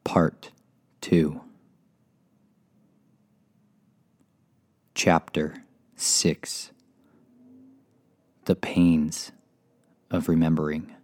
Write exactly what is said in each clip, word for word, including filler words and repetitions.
Part two. Chapter six. The Pains of Remembering.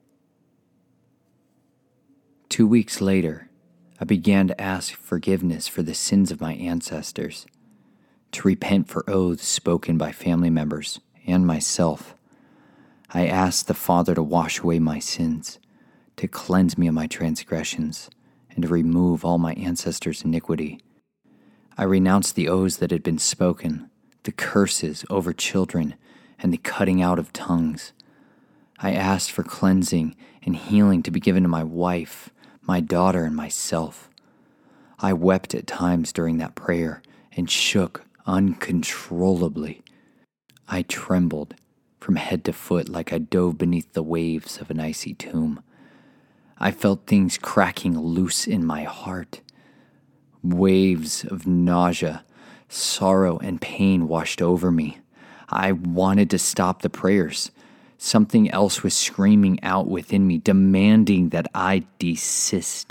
Two weeks later, I began to ask forgiveness for the sins of my ancestors, to repent for oaths spoken by family members and myself. I asked the Father to wash away my sins, to cleanse me of my transgressions, and to remove all my ancestors' iniquity. I renounced the oaths that had been spoken, the curses over children, and the cutting out of tongues. I asked for cleansing and healing to be given to my wife, my daughter, and myself. I wept at times during that prayer and shook uncontrollably. I trembled from head to foot like I dove beneath the waves of an icy tomb. I felt things cracking loose in my heart. Waves of nausea, sorrow, and pain washed over me. I wanted to stop the prayers. Something else was screaming out within me, demanding that I desist.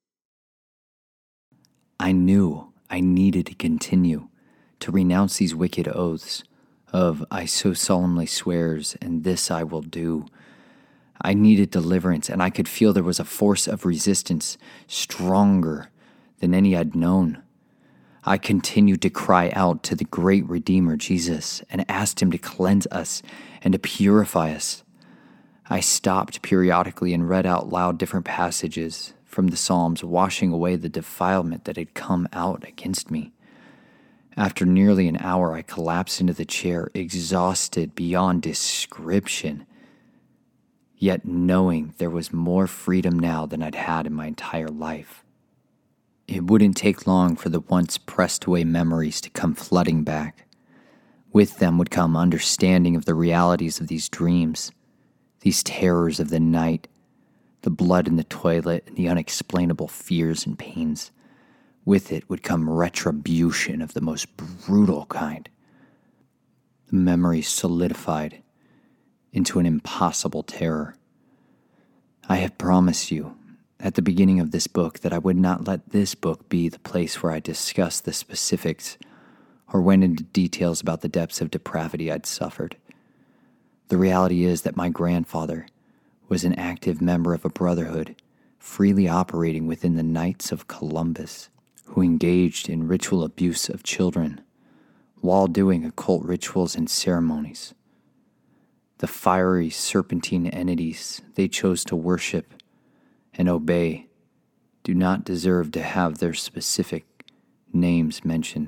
I knew I needed to continue, to renounce these wicked oaths of I so solemnly swears, and this I will do. I needed deliverance, and I could feel there was a force of resistance stronger than any I'd known. I continued to cry out to the great Redeemer Jesus and asked him to cleanse us and to purify us. I stopped periodically and read out loud different passages from the Psalms, washing away the defilement that had come out against me. After nearly an hour, I collapsed into the chair, exhausted beyond description, yet knowing there was more freedom now than I'd had in my entire life. It wouldn't take long for the once pressed away memories to come flooding back. With them would come understanding of the realities of these dreams, these terrors of the night, the blood in the toilet, and the unexplainable fears and pains. With it would come retribution of the most brutal kind. The memories solidified into an impossible terror. I have promised you at the beginning of this book that I would not let this book be the place where I discuss the specifics or went into details about the depths of depravity I'd suffered. The reality is that my grandfather was an active member of a brotherhood freely operating within the Knights of Columbus, who engaged in ritual abuse of children while doing occult rituals and ceremonies. The fiery serpentine entities they chose to worship and obey do not deserve to have their specific names mentioned.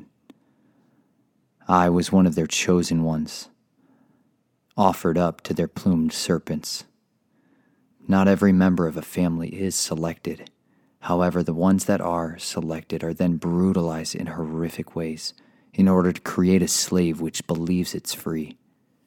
I was one of their chosen ones, offered up to their plumed serpents. Not every member of a family is selected. However, the ones that are selected are then brutalized in horrific ways in order to create a slave which believes it's free.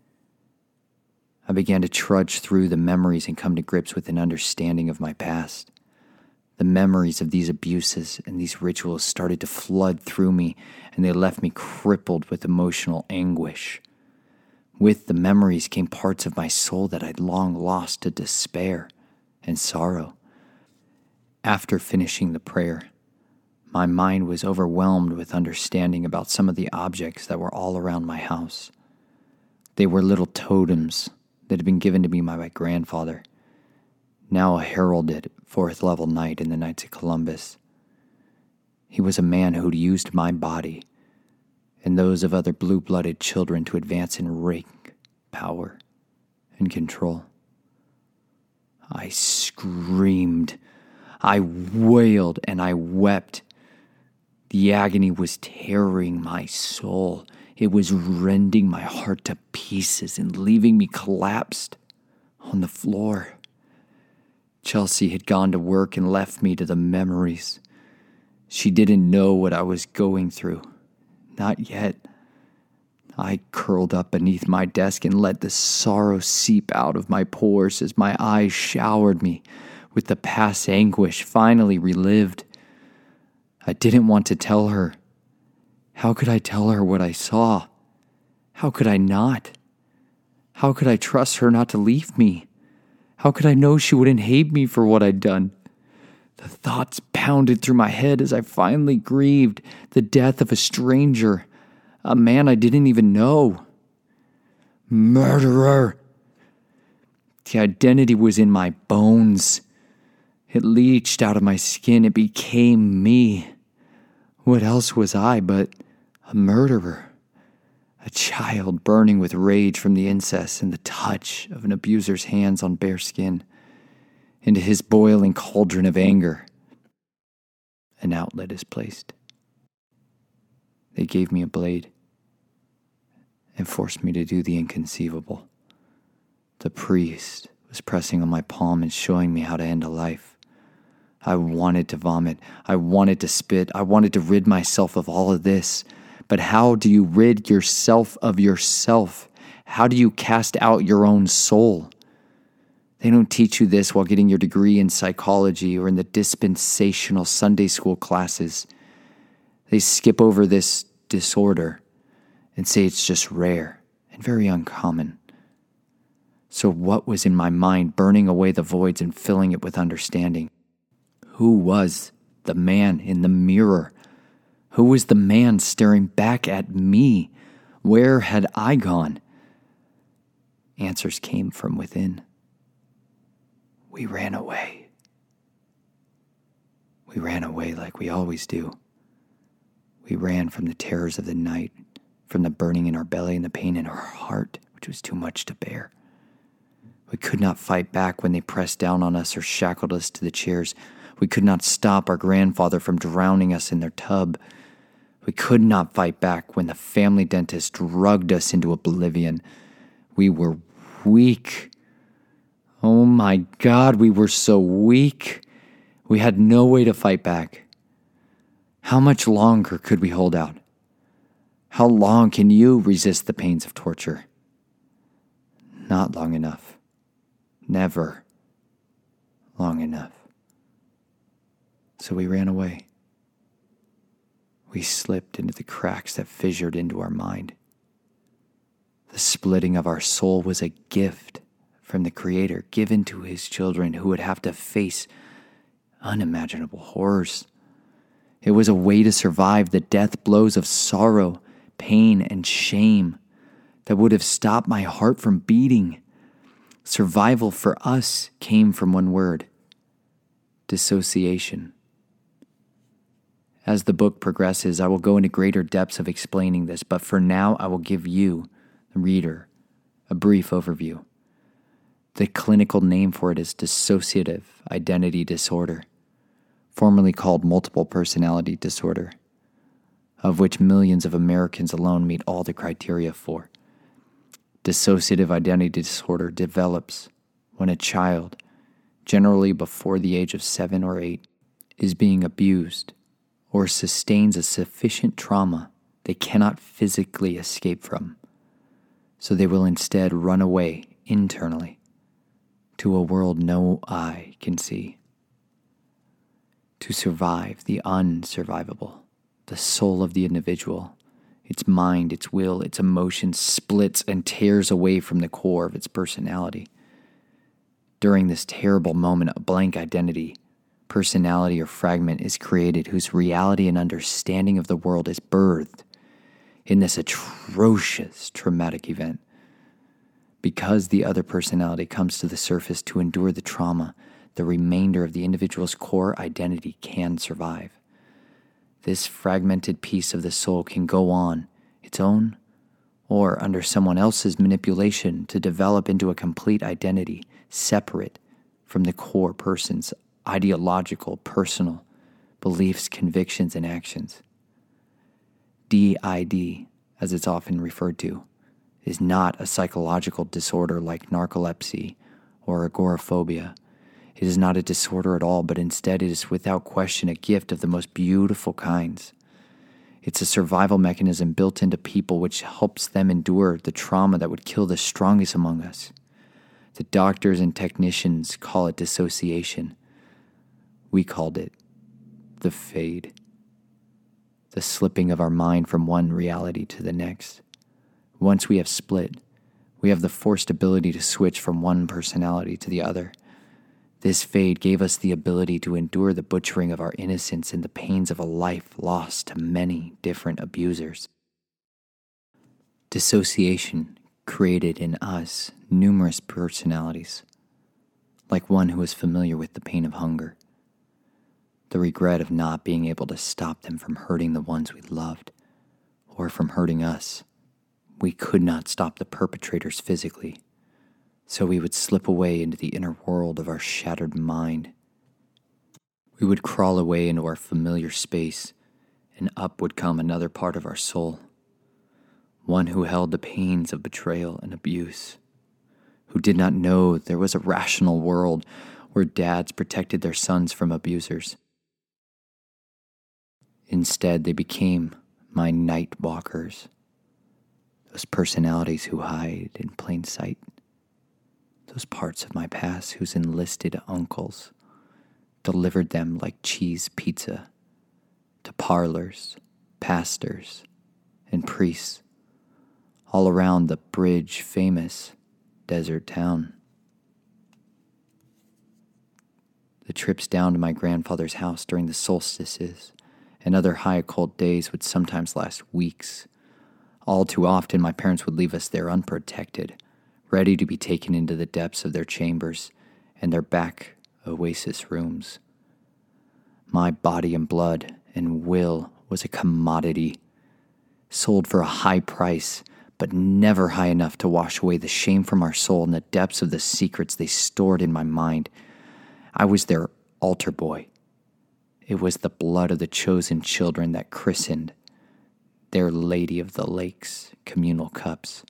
I began to trudge through the memories and come to grips with an understanding of my past. The memories of these abuses and these rituals started to flood through me, and they left me crippled with emotional anguish. With the memories came parts of my soul that I'd long lost to despair and sorrow. After finishing the prayer, my mind was overwhelmed with understanding about some of the objects that were all around my house. They were little totems that had been given to me by my grandfather, now a heralded fourth level knight in the Knights of Columbus. He was a man who'd used my body and those of other blue-blooded children to advance in rank, power, and control. I screamed, I wailed, and I wept. The agony was tearing my soul. It was rending my heart to pieces and leaving me collapsed on the floor. Chelsea had gone to work and left me to the memories. She didn't know what I was going through. Not yet. I curled up beneath my desk and let the sorrow seep out of my pores as my eyes showered me with the past anguish finally relived. I didn't want to tell her. How could I tell her what I saw? How could I not? How could I trust her not to leave me? How could I know she wouldn't hate me for what I'd done? The thoughts pounded through my head as I finally grieved the death of a stranger, a man I didn't even know. Murderer! The identity was in my bones. It leached out of my skin. It became me. What else was I but a murderer? A child burning with rage from the incest and the touch of an abuser's hands on bare skin. Into his boiling cauldron of anger, an outlet is placed. They gave me a blade and forced me to do the inconceivable. The priest was pressing on my palm and showing me how to end a life. I wanted to vomit. I wanted to spit. I wanted to rid myself of all of this. But how do you rid yourself of yourself? How do you cast out your own soul? They don't teach you this while getting your degree in psychology or in the dispensational Sunday school classes. They skip over this disorder and say it's just rare and very uncommon. So what was in my mind burning away the voids and filling it with understanding? Who was the man in the mirror? Who was the man staring back at me? Where had I gone? Answers came from within. We ran away. We ran away like we always do. We ran from the terrors of the night, from the burning in our belly and the pain in our heart, which was too much to bear. We could not fight back when they pressed down on us or shackled us to the chairs. We could not stop our grandfather from drowning us in their tub. We could not fight back when the family dentist drugged us into oblivion. We were weak. Oh my God, we were so weak. We had no way to fight back. How much longer could we hold out? How long can you resist the pains of torture? Not long enough. Never long enough. So we ran away. We slipped into the cracks that fissured into our mind. The splitting of our soul was a gift from the Creator given to His children who would have to face unimaginable horrors. It was a way to survive the death blows of sorrow, pain, and shame that would have stopped my heart from beating. Survival for us came from one word: dissociation. As the book progresses, I will go into greater depths of explaining this, but for now I will give you, the reader, a brief overview. The clinical name for it is dissociative identity disorder, formerly called multiple personality disorder, of which millions of Americans alone meet all the criteria for. Dissociative identity disorder develops when a child, generally before the age of seven or eight, is being abused or sustains a sufficient trauma they cannot physically escape from, so they will instead run away internally to a world no eye can see. To survive the unsurvivable, the soul of the individual, its mind, its will, its emotions splits and tears away from the core of its personality. During this terrible moment, a blank identity, personality, or fragment is created whose reality and understanding of the world is birthed in this atrocious traumatic event. Because the other personality comes to the surface to endure the trauma, the remainder of the individual's core identity can survive. This fragmented piece of the soul can go on its own or under someone else's manipulation to develop into a complete identity separate from the core person's ideological, personal beliefs, convictions, and actions. D I D, as it's often referred to, is not a psychological disorder like narcolepsy or agoraphobia. It is not a disorder at all, but instead it is without question a gift of the most beautiful kinds. It's a survival mechanism built into people which helps them endure the trauma that would kill the strongest among us. The doctors and technicians call it dissociation. We called it the fade, the slipping of our mind from one reality to the next. Once we have split, we have the forced ability to switch from one personality to the other. This fade gave us the ability to endure the butchering of our innocence and the pains of a life lost to many different abusers. Dissociation created in us numerous personalities, like one who is familiar with the pain of hunger, the regret of not being able to stop them from hurting the ones we loved, or from hurting us. We could not stop the perpetrators physically, so we would slip away into the inner world of our shattered mind. We would crawl away into our familiar space, and up would come another part of our soul, one who held the pains of betrayal and abuse, who did not know there was a rational world where dads protected their sons from abusers. Instead, they became my night walkers, those personalities who hide in plain sight, those parts of my past whose enlisted uncles delivered them like cheese pizza to parlors, pastors, and priests all around the bridge famous desert town. The trips down to my grandfather's house during the solstices and other high occult days would sometimes last weeks. All too often, my parents would leave us there unprotected, ready to be taken into the depths of their chambers and their back oasis rooms. My body and blood and will was a commodity, sold for a high price, but never high enough to wash away the shame from our soul and the depths of the secrets they stored in my mind. I was their altar boy. It was the blood of the chosen children that christened their Lady of the Lakes communal cups.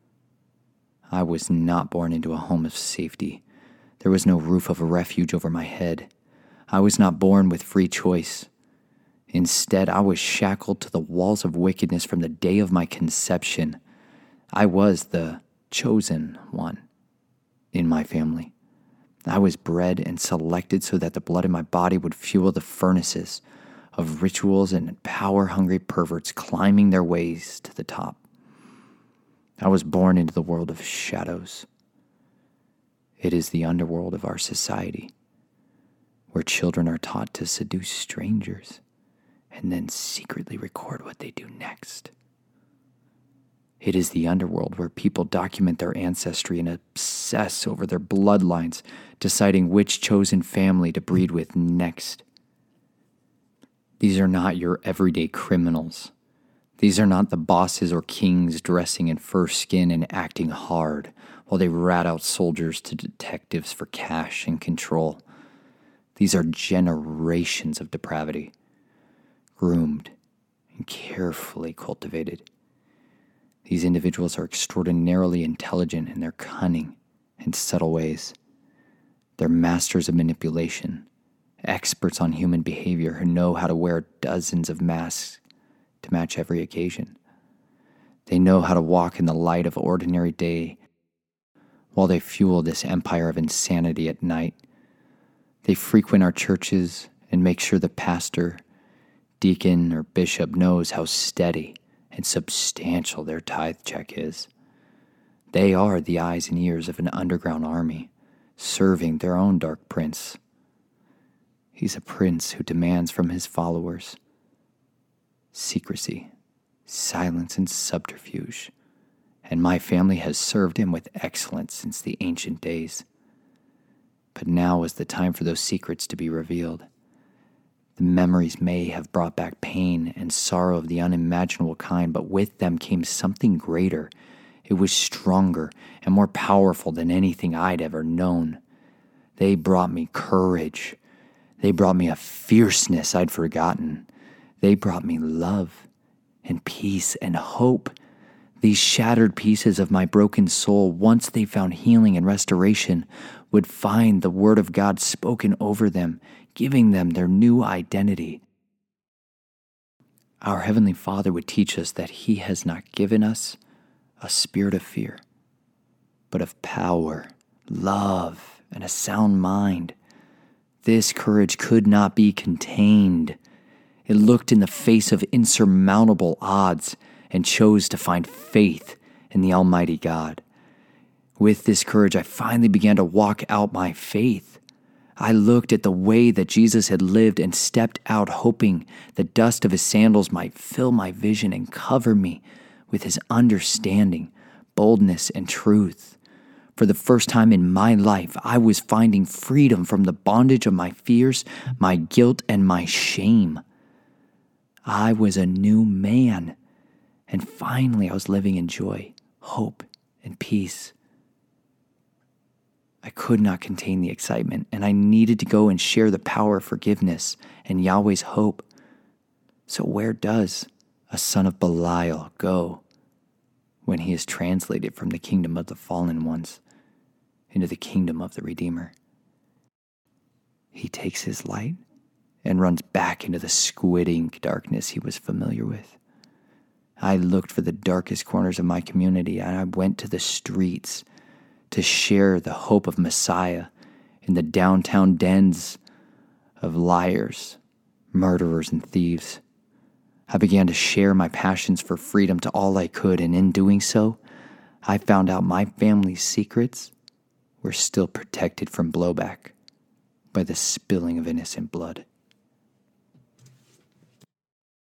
I was not born into a home of safety. There was no roof of refuge over my head. I was not born with free choice. Instead, I was shackled to the walls of wickedness from the day of my conception. I was the chosen one in my family. I was bred and selected so that the blood in my body would fuel the furnaces of rituals and power-hungry perverts climbing their ways to the top. I was born into the world of shadows. It is the underworld of our society, where children are taught to seduce strangers and then secretly record what they do next. It is the underworld where people document their ancestry and obsess over their bloodlines, deciding which chosen family to breed with next. These are not your everyday criminals. These are not the bosses or kings dressing in fur skin and acting hard while they rat out soldiers to detectives for cash and control. These are generations of depravity, groomed and carefully cultivated. These individuals are extraordinarily intelligent in their cunning and subtle ways. They're masters of manipulation, experts on human behavior who know how to wear dozens of masks to match every occasion. They know how to walk in the light of ordinary day while they fuel this empire of insanity at night. They frequent our churches and make sure the pastor, deacon, or bishop knows how steady and substantial their tithe check is. They are the eyes and ears of an underground army, serving their own dark prince. He's a prince who demands from his followers secrecy, silence, and subterfuge, and my family has served him with excellence since the ancient days. But now is the time for those secrets to be revealed. The memories may have brought back pain and sorrow of the unimaginable kind, but with them came something greater. It was stronger and more powerful than anything I'd ever known. They brought me courage. They brought me a fierceness I'd forgotten. They brought me love and peace and hope. These shattered pieces of my broken soul, once they found healing and restoration, would find the word of God spoken over them, giving them their new identity. Our Heavenly Father would teach us that He has not given us a spirit of fear, but of power, love, and a sound mind. This courage could not be contained. It looked in the face of insurmountable odds and chose to find faith in the Almighty God. With this courage, I finally began to walk out my faith. I looked at the way that Jesus had lived and stepped out, hoping the dust of his sandals might fill my vision and cover me with his understanding, boldness, and truth. For the first time in my life, I was finding freedom from the bondage of my fears, my guilt, and my shame. I was a new man, and finally I was living in joy, hope, and peace. I could not contain the excitement, and I needed to go and share the power of forgiveness and Yahweh's hope. So where does a son of Belial go when he is translated from the kingdom of the fallen ones into the kingdom of the Redeemer? He takes his light and runs back into the squid ink darkness he was familiar with. I looked for the darkest corners of my community, and I went to the streets to share the hope of Messiah in the downtown dens of liars, murderers, and thieves. I began to share my passions for freedom to all I could, and in doing so, I found out my family's secrets were still protected from blowback by the spilling of innocent blood.